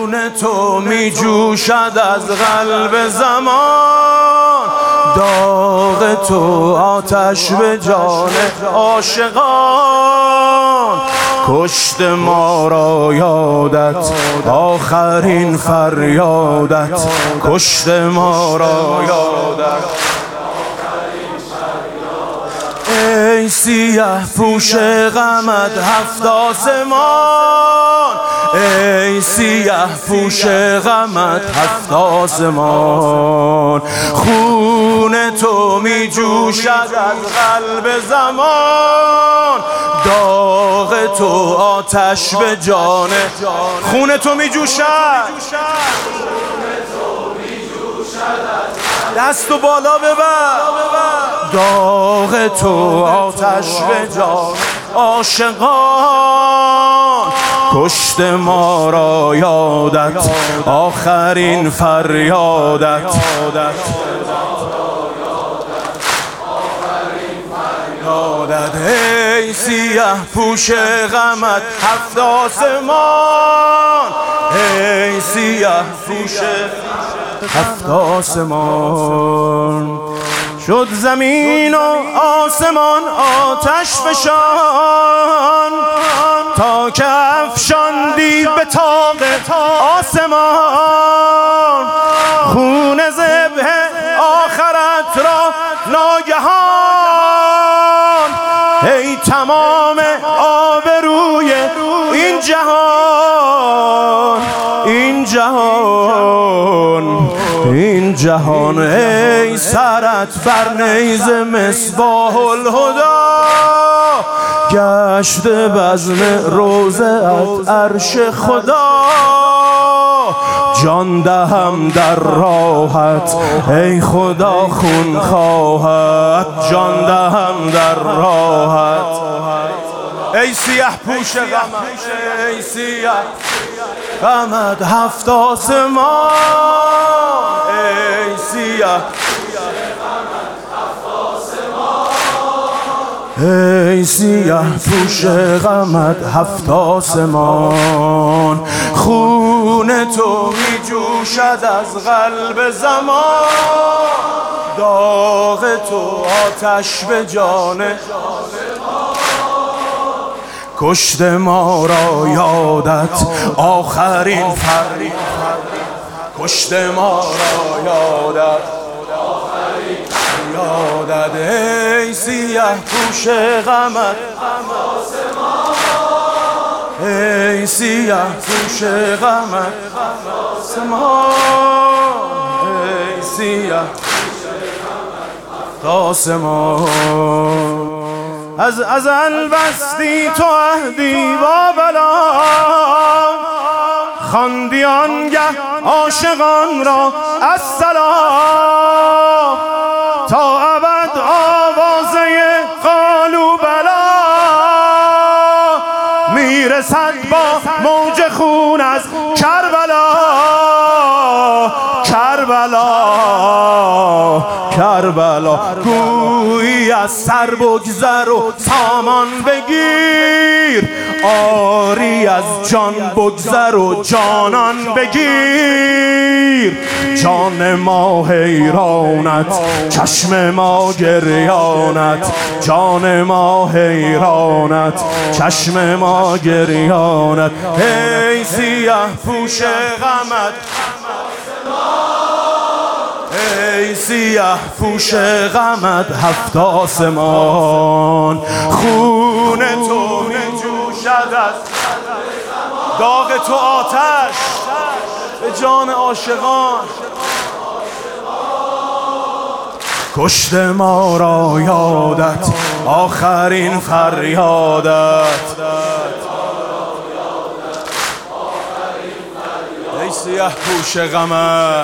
خون تو می جوشد از قلب زمان، داغ تو آتش به جان عاشقان. کشت ما را یادت آخرین فریادت، کشت ما را یادت ای سیه پوش غمت هفت آسمان، ای سیه پوش غمت هفت آسمان. خون تو می جوشد از قلب زمان، داغ تو آتش به جان. خون تو می جوشد، دستو بالا ببر، داغ تو آتش به جان عاشقان. کشت ما را یادت آخرین فریادت، ای سیه پوش غمت هفت آسمان، ای سیه پوش هفت آسمان. شد زمین و آسمان آتش فشان، تا که افشاندی به طاق آسمان. خون ذبح آخرت را ناگهان، ای تمام آبروی این جهان، این جهان، این جهان. ای سرت بر نیزه مصباح الهدی، گشت بزم روضه ات عرش خدا. جان دهم در راحت ای خدا خون خواهد، جان دهم در راحت. ای سیه پوش غمت، ای سیه غمت هفت آسمان، ای سیه ای سیه پوش غمت هفت آسمان. خون تو می جوشد از قلب زمان، داغ تو آتش به جان. کشت ما را یادت آخرین فریاد، کشت ما را یادت یادت. ای سیه پوش غمت ای سیه پوش غمت ای سیه آسمان. از ازل بستی تو عهدی با بلا، خواندی آنگه عاشقان را السلام. تا ابد آوازه قالوا بلا، میرسد با موج خون از کربلا. کربلا کربلا، گویی از سر بگذر و سامان بگیر، آری از جان بگذر و جانان بگیر. جان ما حیرانت، چشم ما گریانت، جان ما حیرانت، چشم ما گریانت. ای سیه پوش غمت، ای سیه پوش غمت هفت آسمان. خون تو می جوشد از داغ تو آتش به جان عاشقان. کشت ما را یادت آخرین فریادت، ای سیه پوش غمت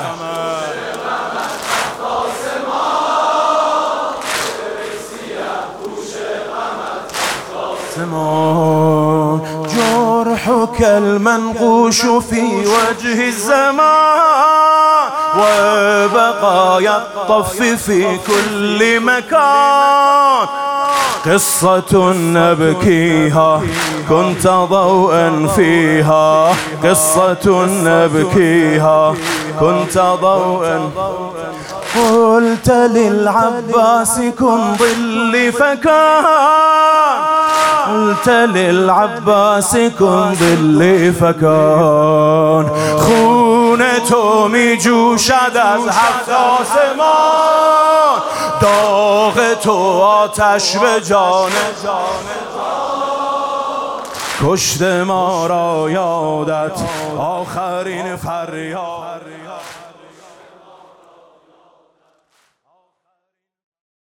جرحك المنقوش في وجه الزمان، وبقايا الطف في كل مكان. قصة نبكيها كنت ضوءا فيها، قصة نبكيها كنت ضوءا. قلت للعباس كن ظلي فكان، قلت للعباس كن ظلي فكان. خون تو می جوشد از هفت آسمان، داغ تو آتش به جان کشت ما را یادت آخرین فریاد.